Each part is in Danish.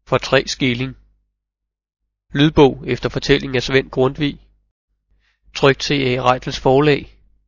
for 3 skilling. Lydbog efter fortælling af Svend Grundtvig. Trykt til A. Reitzels forlag.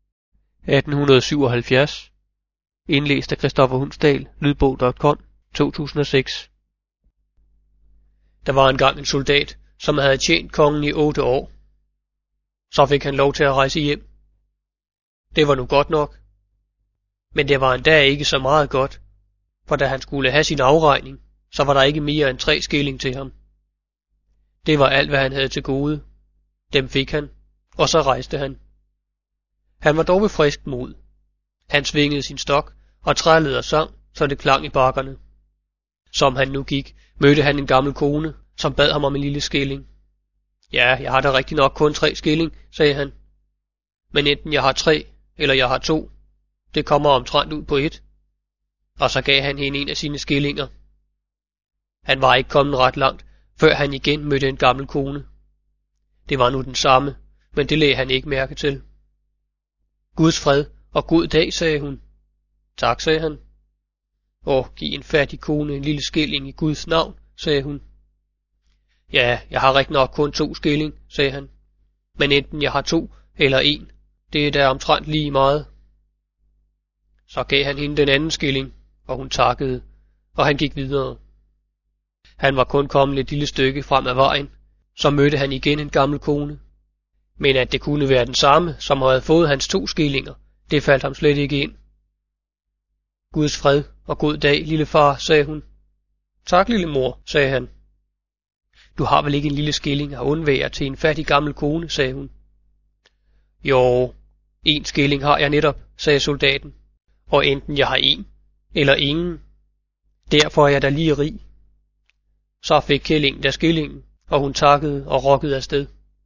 1877. Indlæst af Christoffer Hundsdal. Lydbog.com. 2006. Der var engang en soldat, som havde tjent kongen i 8 år. Så fik han lov til at rejse hjem. Det var nu godt nok. Men det var endda ikke så meget godt, for da han skulle have sin afregning, så var der ikke mere end 3 skilling til ham. Det var alt, hvad han havde til gode. Dem fik han, og så rejste han. Han var dog ved frisk mod. Han svingede sin stok og trælede og sang, så det klang i bakkerne. Som han nu gik, mødte han en gammel kone, som bad ham om en lille skilling. Ja, jeg har da rigtig nok kun 3 skilling, sagde han. Men enten jeg har 3, eller jeg har 2. Det kommer omtrent ud på 1. Og så gav han hende en af sine skillinger. Han var ikke kommet ret langt, før han igen mødte en gammel kone. Det var nu den samme, men det lagde han ikke mærke til. Guds fred og god dag, sagde hun. Tak, sagde han. Giv en fattig kone en lille skilling i Guds navn, sagde hun. Ja, jeg har rigtig nok kun 2 skilling, sagde han. Men enten jeg har 2 eller 1, det er da omtrent lige meget. Så gav han hende den anden skilling, og hun takkede, og han gik videre. Han var kun kommet et lille stykke frem ad vejen, så mødte han igen en gammel kone. Men at det kunne være den samme, som havde fået hans 2 skillinger, det faldt ham slet ikke ind. Guds fred og god dag, lille far, sagde hun. Tak, lille mor, sagde han. Du har vel ikke en lille skilling at undvære til en fattig gammel kone, sagde hun. Jo, 1 skilling har jeg netop, sagde soldaten, og enten jeg har 1 eller ingen. Derfor er jeg da lige rig. Så fik kællingen der skillingen, og hun takkede og rokkede afsted.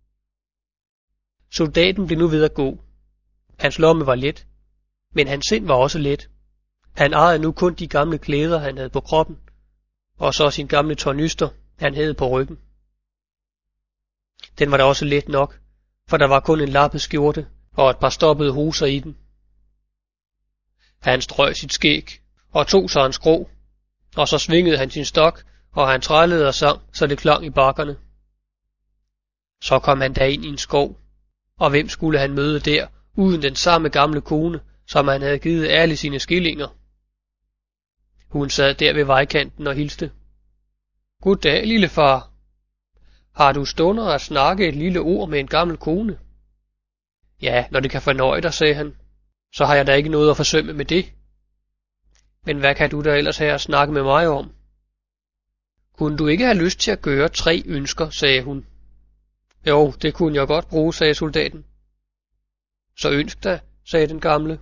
Soldaten blev nu ved at gå. Hans lomme var let, men hans sind var også let. Han ejede nu kun de gamle klæder, han havde på kroppen, og så sin gamle tornyster, han havde på ryggen. Den var da også let nok, for der var kun en lappet skjorte og et par stoppede hoser i den. Han strøg sit skæg og tog sig en skrå, og så svingede han sin stok, og han trællede og sang, så det klang i bakkerne. Så kom han da ind i en skov, og hvem skulle han møde der, uden den samme gamle kone, som han havde givet alle sine skillinger? Hun sad der ved vejkanten og hilste. Goddag, lille far. Har du stunder at snakke et lille ord med en gammel kone? Ja, når det kan fornøje dig, sagde han. Så har jeg da ikke noget at forsømme med det. Men hvad kan du da ellers have at snakke med mig om? Kunne du ikke have lyst til at gøre 3 ønsker, sagde hun. Jo, det kunne jeg godt bruge, sagde soldaten. Så ønsk da, sagde den gamle.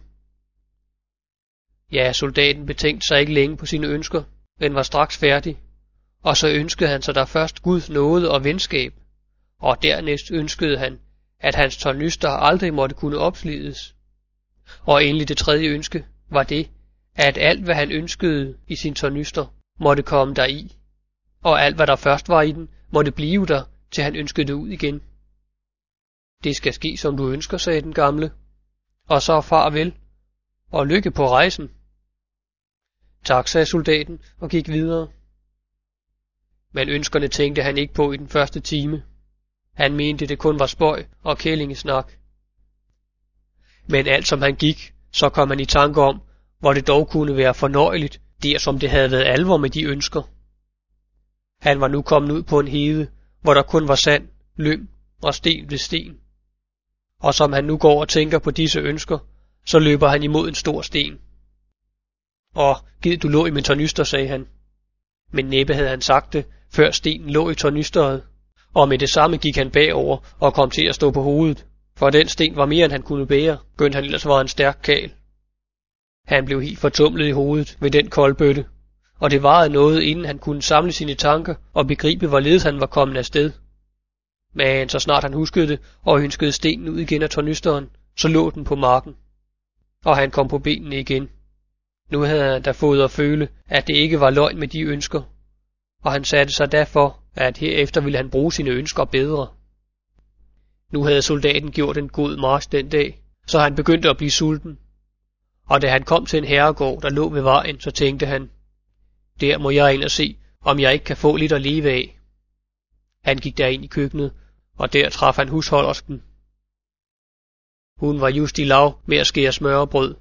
Ja, soldaten betænkte sig ikke længe på sine ønsker, men var straks færdig, og så ønskede han sig der først Guds nåde og venskab, og dernæst ønskede han, at hans tornyster aldrig måtte kunne opslides. Og endelig det 3. ønske var det, at alt hvad han ønskede i sin tornyster, måtte komme deri, og alt hvad der først var i den, måtte blive der, til han ønskede det ud igen. Det skal ske, som du ønsker, sagde den gamle, og så farvel, og lykke på rejsen. Tak, sagde soldaten, og gik videre. Men ønskerne tænkte han ikke på i den første time. Han mente, det kun var spøg og kællingesnak. Men alt som han gik, så kom han i tanke om, hvor det dog kunne være fornøjeligt, der som det havde været alvor med de ønsker. Han var nu kommet ud på en hede, hvor der kun var sand, lyng og sten ved sten. Og som han nu går og tænker på disse ønsker, så løber han imod en stor sten. Gid du lå i min tornyster, sagde han. Men næppe havde han sagt det, før stenen lå i tornysteret, og med det samme gik han bagover og kom til at stå på hovedet, for den sten var mere end han kunne bære, skønt han ellers var en stærk karl. Han blev helt fortumlet i hovedet ved den koldbøtte, og det varede noget, inden han kunne samle sine tanker og begribe, hvorledes han var kommet afsted. Men så snart han huskede det og ønskede stenen ud igen af tornysteren, så lå den på marken, og han kom på benene igen. Nu havde han da fået at føle, at det ikke var løgn med de ønsker, og han satte sig derfor, at herefter ville han bruge sine ønsker bedre. Nu havde soldaten gjort en god march den dag, så han begyndte at blive sulten. Og da han kom til en herregård, der lå ved vejen, så tænkte han, der må jeg ind og se, om jeg ikke kan få lidt at leve af. Han gik derind i køkkenet, og der traf han husholdersken. Hun var just i lav med at skære smørrebrød.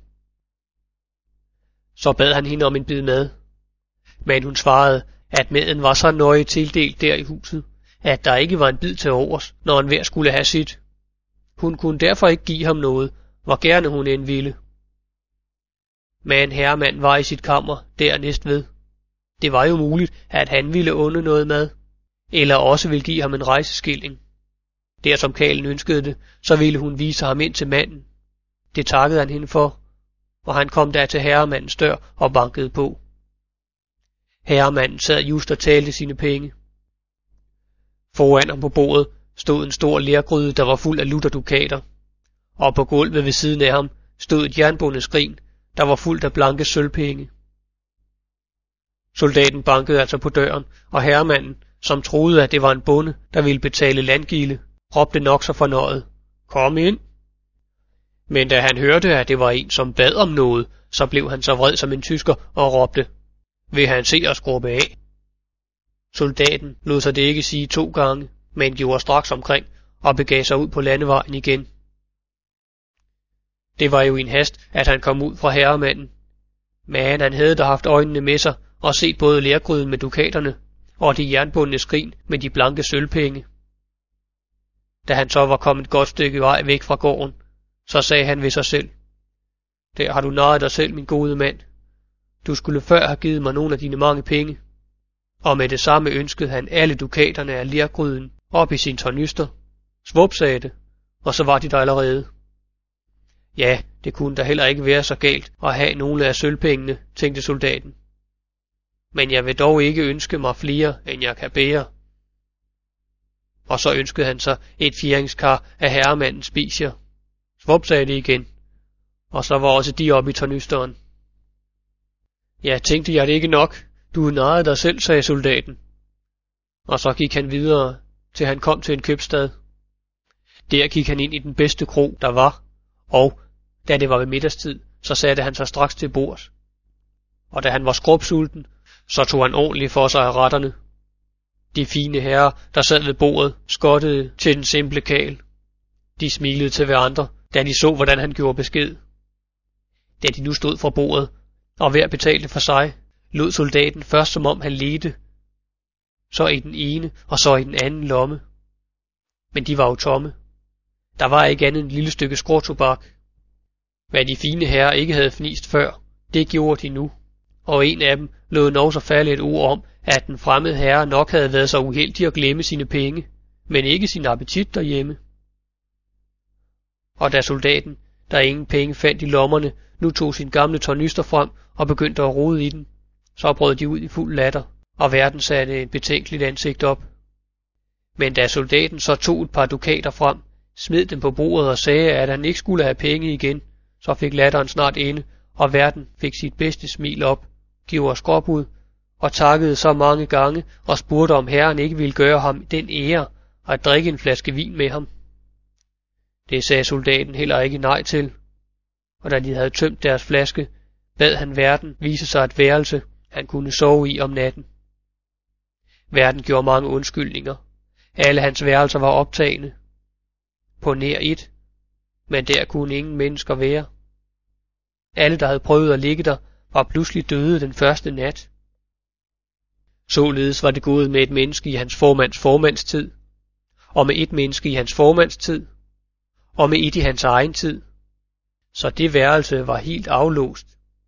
Så bad han hende om en bid mad, men hun svarede, at maden var så nøje tildelt der i huset, at der ikke var en bid til overs, når enhver skulle have sit. Hun kunne derfor ikke give ham noget, hvor gerne hun end ville. Men herremand var i sit kammer dernæst ved. Det var jo muligt, at han ville unde noget mad, eller også ville give ham en rejseskilling. Der som karlen ønskede det, så ville hun vise ham ind til manden. Det takkede han hende for, og han kom der til herremandens dør og bankede på. Herremanden sad just og talte sine penge. Foran ham på bordet stod en stor lergryde, der var fuld af lutterdukater, og på gulvet ved siden af ham stod et jernbundet skrin, der var fuldt af blanke sølvpenge. Soldaten bankede altså på døren, og herremanden, som troede, at det var en bonde, der ville betale landgilde, råbte nok så fornøjet: "Kom ind!" Men da han hørte, at det var en, som bad om noget, så blev han så vred som en tysker og råbte: "Vil han se os skrubbe af?" Soldaten lod sig det ikke sige 2 gange, men gjorde straks omkring og begav sig ud på landevejen igen. Det var jo i en hast, at han kom ud fra herremanden, men han havde da haft øjnene med sig og set både lergryden med dukaterne og det jernbundne skrin med de blanke sølvpenge. Da han så var kommet et godt stykke vej væk fra gården, så sagde han ved sig selv: "Der har du narret dig selv, min gode mand. Du skulle før have givet mig nogle af dine mange penge." Og med det samme ønskede han alle dukaterne af lergryden op i sin tornyster. Svup, sagde det, og så var de der allerede. Ja, det kunne da heller ikke være så galt at have nogle af sølvpengene, tænkte soldaten. Men jeg vil dog ikke ønske mig flere, end jeg kan bære. Og så ønskede han sig et fjeringskar af herremandens spicier. Svup, sagde det igen, og så var også de oppe i tornysteren. Ja, tænkte jeg det ikke nok. Du narrede dig selv, sagde soldaten. Og så gik han videre, til han kom til en købstad. Der gik han ind i den bedste kro, der var, og da det var ved middagstid, så satte han sig straks til bords. Og da han var skrubsulten, så tog han ordentligt for sig af retterne. De fine herrer, der sad ved bordet, skottede til den simple karl. De smilede til hverandre, da de så, hvordan han gjorde besked. Da de nu stod fra bordet, og hver betalte for sig, lod soldaten først som om han ledte, så i den ene og så i den anden lomme. Men de var jo tomme. Der var ikke andet end et lille stykke skråtobak. Hvad de fine herrer ikke havde fnist før, det gjorde de nu, og en af dem lod nok så falde et ord om, at den fremmede herre nok havde været så uheldig at glemme sine penge, men ikke sin appetit derhjemme. Og da soldaten, der ingen penge fandt i lommerne, nu tog sin gamle tornyster frem og begyndte at rode i den, så brød de ud i fuld latter, og verden satte et betænkeligt ansigt op. Men da soldaten så tog et par dukater frem, smed dem på bordet og sagde, at han ikke skulle have penge igen, så fik latteren snart ende, og verden fik sit bedste smil op, gjorde skråbud, og takkede så mange gange og spurgte, om herren ikke ville gøre ham den ære at drikke en flaske vin med ham. Det sagde soldaten heller ikke nej til, og da de havde tømt deres flaske, bad han verden vise sig et værelse, han kunne sove i om natten. Verden gjorde mange undskyldninger. Alle hans værelser var optagne. På nær et, men der kunne ingen mennesker være. Alle, der havde prøvet at ligge der, var pludselig døde den første nat. Således var det gået med et menneske i hans formandstid, og med et menneske i hans formandstid, og med et i hans egen tid. Så det værelse var helt aflåst.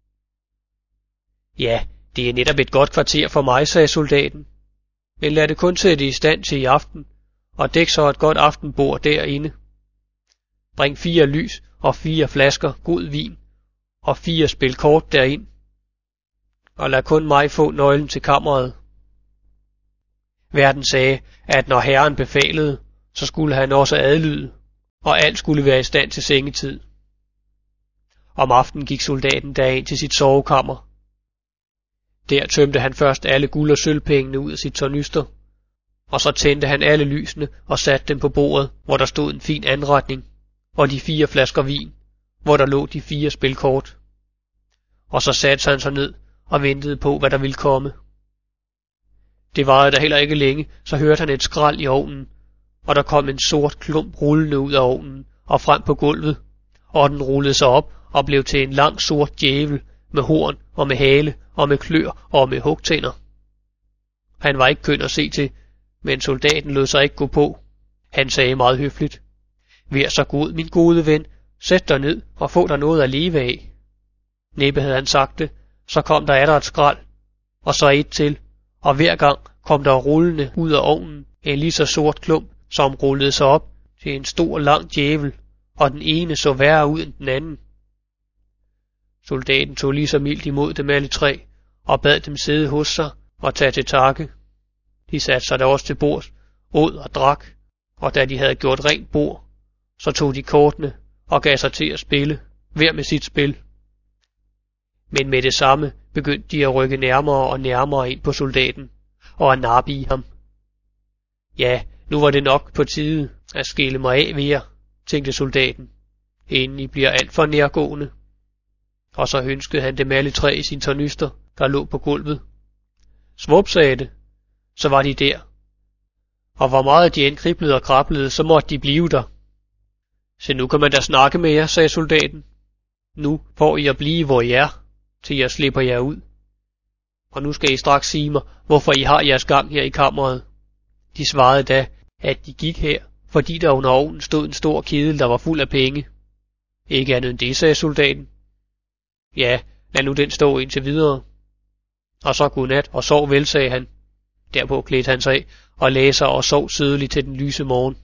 Ja, det er netop et godt kvarter for mig, sagde soldaten. Men lad det kun sætte i stand til i aften, og dæk så et godt aftenbord derinde. Bring 4 lys og 4 flasker god vin, og 4 spil kort derind. Og lad kun mig få nøglen til kammeret. Verden sagde, at når herren befalede, så skulle han også adlyde, og alt skulle være i stand til sengetid. Om aftenen gik soldaten derind til sit sovekammer. Der tømte han først alle guld- og sølvpengene ud af sit tornyster, og så tændte han alle lysene og satte dem på bordet, hvor der stod en fin anretning, og de 4 flasker vin, hvor der lå de 4 spil kort. Og så satte han sig ned og ventede på, hvad der ville komme. Det varede da heller ikke længe, så hørte han et skrald i ovnen, og der kom en sort klump rullende ud af ovnen og frem på gulvet, og den rullede sig op og blev til en lang sort djævel med horn og med hale og med klør og med hugtænder. Han var ikke køn at se til, men soldaten lod sig ikke gå på. Han sagde meget høfligt: "Vær så god, min gode ven, sæt dig ned og få dig noget at leve af." Næppe havde han sagt det, så kom der atter et skrald, og så et til, og hver gang kom der rullende ud af ovnen en lige så sort klump, som rullede sig op til en stor lang djævel, og den ene så værre ud end den anden. Soldaten tog lige så mildt imod dem alle tre, og bad dem sidde hos sig og tage til takke. De satte sig da også til bords, åd og drak, og da de havde gjort rent bord, så tog de kortene og gav sig til at spille, hver med sit spil. Men med det samme begyndte de at rykke nærmere og nærmere ind på soldaten, og at nappe i ham. Ja, nu var det nok på tide at skille mig af ved jer, tænkte soldaten, inden I bliver alt for nærgående. Og så hønskede han dem alle tre i sine tornyster, der lå på gulvet. Svup, sagde det, så var de der. Og hvor meget de end kriblede og krablede, så måtte de blive der. Så nu kan man da snakke med jer, sagde soldaten. Nu får I at blive, hvor I er, til jeg slipper jer ud. Og nu skal I straks sige mig, hvorfor I har jeres gang her i kammeret. De svarede da, at de gik her, fordi der under ovnen stod en stor kedel, der var fuld af penge. Ikke andet end det, sagde soldaten. Ja, lad nu den stå indtil videre. Og så godnat og sov vel, sagde han. Derpå klædte han sig af og lagde sig og sov sødeligt til den lyse morgen.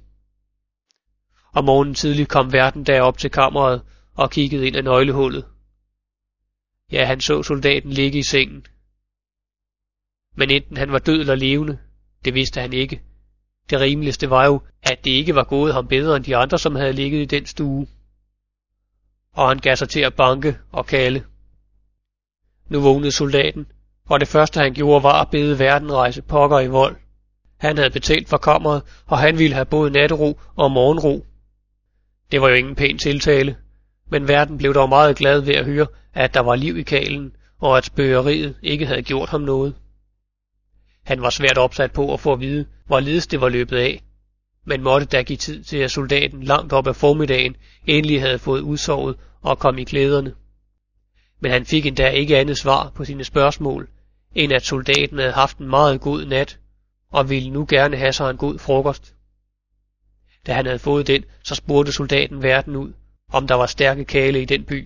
Om morgenen tidligt kom værten derop til kammeret og kiggede ind ad nøglehullet. Ja, han så soldaten ligge i sengen. Men enten han var død eller levende, det vidste han ikke. Det rimeligste var jo, at det ikke var gået ham bedre end de andre, som havde ligget i den stue. Og han gav sig til at banke og kalde. Nu vågnede soldaten, og det første han gjorde var at bede værten rejse pokker i vold. Han havde betalt for kammeret, og han ville have både nattero og morgenro. Det var jo ingen pæn tiltale, men værten blev dog meget glad ved at høre, at der var liv i kalen, og at spøgeriet ikke havde gjort ham noget. Han var svært opsat på at få at vide, hvorledes det var løbet af, men måtte da give tid til, at soldaten langt op ad formiddagen endelig havde fået udsovet og kom i klæderne. Men han fik endda ikke andet svar på sine spørgsmål, end at soldaten havde haft en meget god nat, og ville nu gerne have sig en god frokost. Da han havde fået den, så spurgte soldaten værten ud, om der var stærke kale i den by.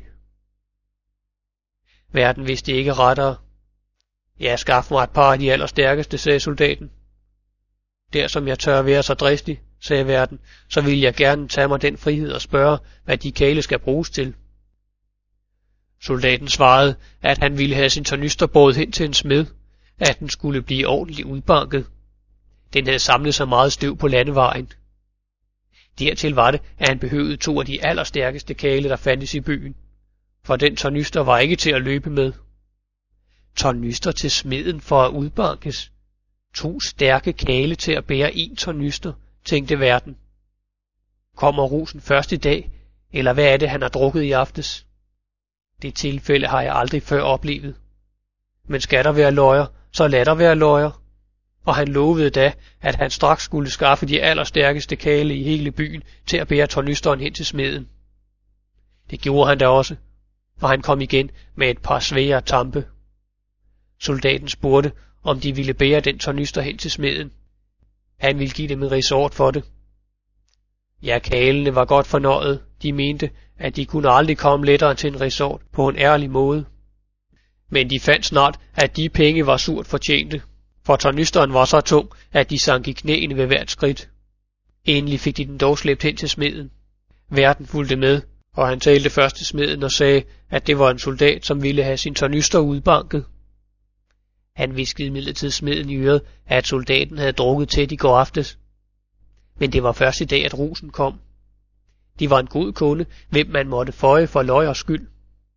Værten vidste ikke rettere. Ja, skaff mig et par af de allerstærkeste, sagde soldaten. Der som jeg tør være så dristig, sagde værten, så vil jeg gerne tage mig den frihed og spørge, hvad de kale skal bruges til. Soldaten svarede, at han ville have sin tornyster båret hen til en smed, at den skulle blive ordentligt udbanket. Den havde samlet så meget støv på landevejen. Dertil var det, at han behøvede 2 af de allerstærkeste kale, der fandtes i byen, for den tornyster var ikke til at løbe med. Tornyster til smeden for at udbankes. 2 stærke kale til at bære 1 tornyster, tænkte værten. Kommer rusen først i dag, eller hvad er det, han har drukket i aftes? Det tilfælde har jeg aldrig før oplevet. Men skal der være løjer, så lad der være løjer. Og han lovede da, at han straks skulle skaffe de allerstærkeste kale i hele byen til at bære tornysteren hen til smeden. Det gjorde han da også, og han kom igen med et par svære tampe. Soldaten spurgte, om de ville bære den tornyster hen til smeden. Han ville give dem en resort for det. Ja, kalene var godt fornøjet. De mente, at de kunne aldrig komme lettere til en resort på en ærlig måde. Men de fandt snart, at de penge var surt fortjente, for tornysteren var så tung, at de sank i knæene ved hvert skridt. Endelig fik de den dog slæbt hen til smeden. Værten fulgte med, og han talte først til smeden og sagde, at det var en soldat, som ville have sin tornyster udbanket. Han viskede imidlertid smeden i øret, at soldaten havde drukket tæt i går aftes. Men det var først i dag, at rusen kom. De var en god kunde, hvem man måtte føje for løjers skyld.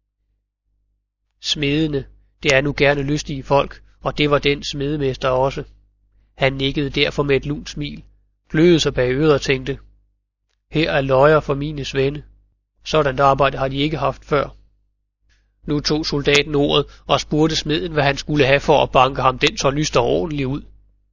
Smedene, det er nu gerne lystige folk, og det var den smedemester også. Han nikkede derfor med et lunt smil, glødede sig bag øret og tænkte, her er løjer for mine svende. Sådan arbejde har de ikke haft før. Nu tog soldaten ordet og spurgte smeden, hvad han skulle have for at banke ham den tornyster ordentligt ud.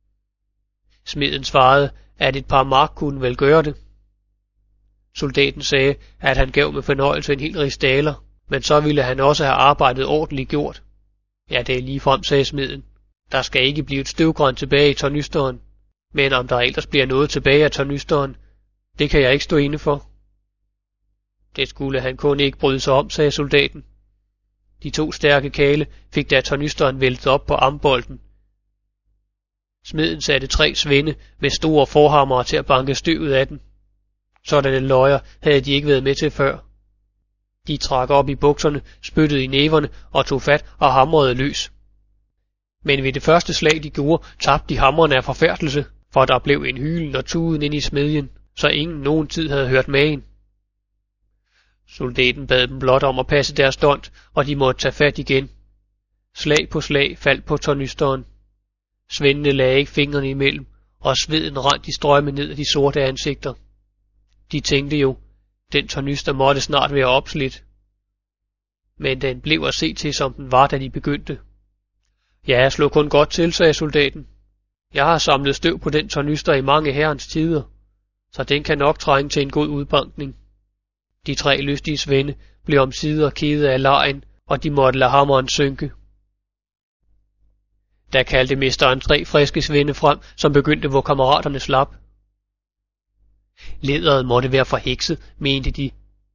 Smeden svarede, at et par mark kunne vel gøre det. Soldaten sagde, at han gav med fornøjelse en hel rigsdaler, men så ville han også have arbejdet ordentligt gjort. Ja, det er ligefrem, sagde smeden. Der skal ikke blive et støvgran tilbage i tornysteren, men om der ellers bliver noget tilbage af tornysteren, det kan jeg ikke stå inde for. Det skulle han kun ikke bryde sig om, sagde soldaten. De 2 stærke kale fik da tornysteren væltet op på ambolten. Smeden satte 3 svende med store forhammere til at banke støvet af den. Sådanne løjer havde de ikke været med til før. De trak op i bukserne, spyttede i næverne og tog fat og hamrede løs. Men ved det første slag de gjorde, tabte de hammerne af forfærdelse, for der blev en hylen og tuden ind i smedjen, så ingen nogen tid havde hørt magen. Soldaten bad dem blot om at passe deres dont, og de måtte tage fat igen. Slag på slag faldt på tornysteren. Svendene lagde ikke fingrene imellem, og sveden randt i strømme ned af de sorte ansigter. De tænkte jo, den tornyster måtte snart være opslidt. Men den blev at se til, som den var, da de begyndte. Ja, jeg slog kun godt til, sagde soldaten. Jeg har samlet støv på den tornyster i mange herrens tider, så den kan nok trænge til en god udbankning. De 3 lystige svende blev omsider kede af legen, og de måtte lade hammeren synke. Der kaldte mesteren 3 friske svende frem, som begyndte, hvor kammeraterne slap. Læderet måtte være forhekset, mente de.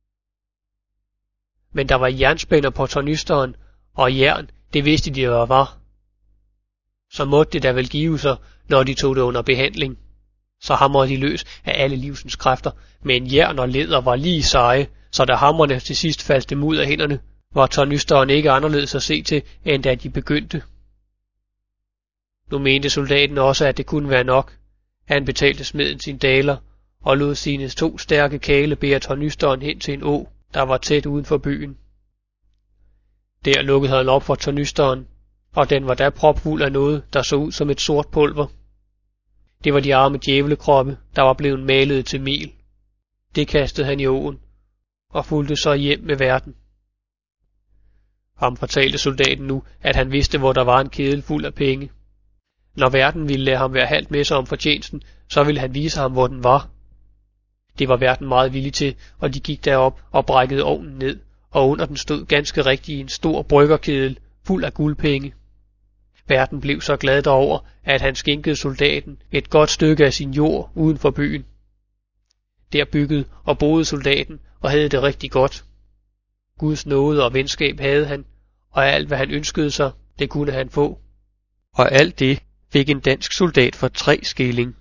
Men der var jernspænder på tornysteren, og jern, det vidste de hvad var. Så måtte det da vel give sig, når de tog det under behandling. Så hamrede de løs af alle livsens kræfter, men jern og læder var lige seje, så da hammerne til sidst faldt dem ud af hænderne, var tornysteren ikke anderledes at se til, end da de begyndte. Nu mente soldaten også, at det kunne være nok. Han betalte smeden sin daler, og lod sine 2 stærke kale bære tornysteren hen til en å, der var tæt uden for byen. Der lukkede han op for tornysteren, og den var da propfuld af noget, der så ud som et sort pulver. Det var de arme djævlekroppe, der var blevet malet til mel. Det kastede han i åen, og fulgte så hjem med verden. Ham fortalte soldaten nu, at han vidste, hvor der var en kedel fuld af penge. Når verden ville lade ham være halvt med sig om fortjenesten, så ville han vise ham, hvor den var. Det var verden meget villig til, og de gik derop og brækkede ovnen ned, og under den stod ganske rigtigt en stor bryggerkedel fuld af guldpenge. Verden blev så glad derover, at han skænkede soldaten et godt stykke af sin jord uden for byen. Der byggede og boede soldaten og havde det rigtig godt. Guds nåde og venskab havde han, og alt hvad han ønskede sig, det kunne han få. Og alt det fik en dansk soldat for 3 skilling.